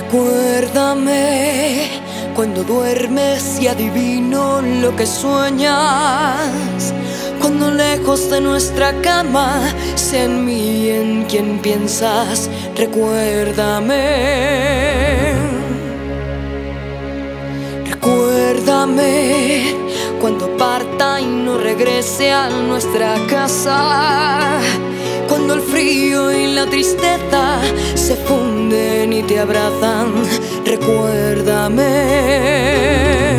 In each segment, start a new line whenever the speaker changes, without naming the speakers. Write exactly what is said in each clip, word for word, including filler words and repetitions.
Recuérdame cuando duermes y adivino lo que sueñas. Cuando lejos de nuestra cama, sea en mí en quien piensas. Recuérdame. Recuérdame cuando parta y no regrese a nuestra casa. Cuando el frío y la tristeza se funden y te abrazan. Recuérdame.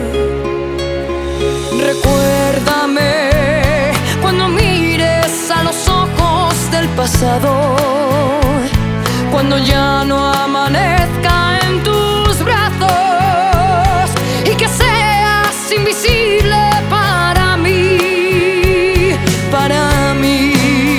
Recuérdame cuando mires a los ojos del pasado. Cuando ya no amanezca en tus brazos y que seas invisible para mí, para mí.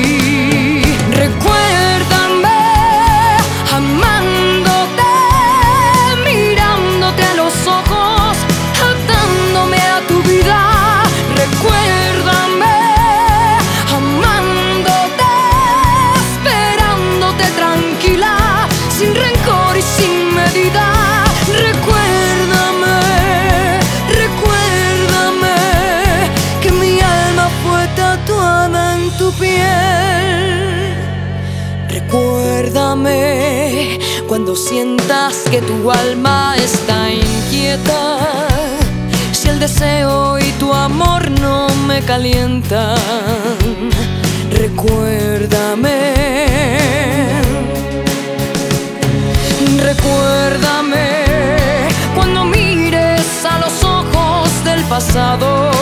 Recuérdame amándote, mirándote a los ojos, atándome a tu vida. Recuérdame amándote, esperándote tranquila, sin rencor y sin medida. Recuérdame, recuérdame que mi alma fue tatuada en tu piel. Recuérdame cuando sientas que tu alma está inquieta, si el deseo y tu amor no me calientan. Recuérdame. Recuérdame cuando mires a los ojos del pasado.